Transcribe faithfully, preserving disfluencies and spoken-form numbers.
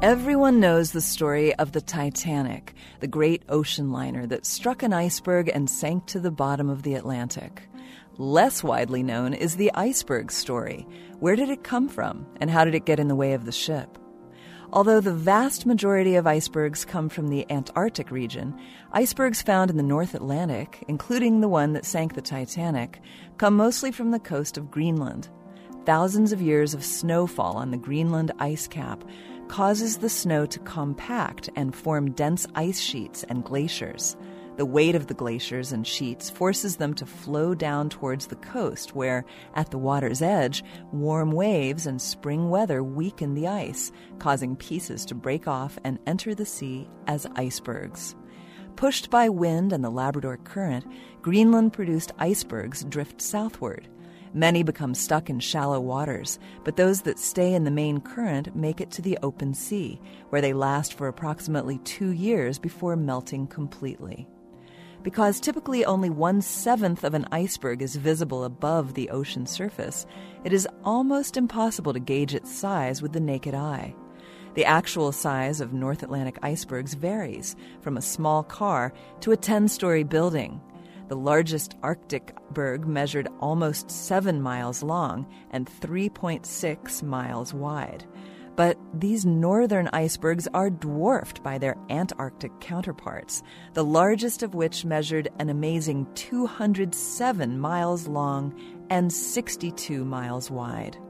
Everyone knows the story of the Titanic, the great ocean liner that struck an iceberg and sank to the bottom of the Atlantic. Less widely known is the iceberg story. Where did it come from, and how did it get in the way of the ship? Although the vast majority of icebergs come from the Antarctic region, icebergs found in the North Atlantic, including the one that sank the Titanic, come mostly from the coast of Greenland. Thousands of years of snowfall on the Greenland ice cap causes the snow to compact and form dense ice sheets and glaciers. The weight of the glaciers and sheets forces them to flow down towards the coast where, at the water's edge, warm waves and spring weather weaken the ice, causing pieces to break off and enter the sea as icebergs. Pushed by wind and the Labrador Current, Greenland-produced icebergs drift southward. Many become stuck in shallow waters, but those that stay in the main current make it to the open sea, where they last for approximately two years before melting completely. Because typically only one-seventh of an iceberg is visible above the ocean surface, it is almost impossible to gauge its size with the naked eye. The actual size of North Atlantic icebergs varies, from a small car to a ten-story building. The largest Arctic berg measured almost seven miles long and three point six miles wide. But these northern icebergs are dwarfed by their Antarctic counterparts, the largest of which measured an amazing two hundred seven miles long and sixty-two miles wide.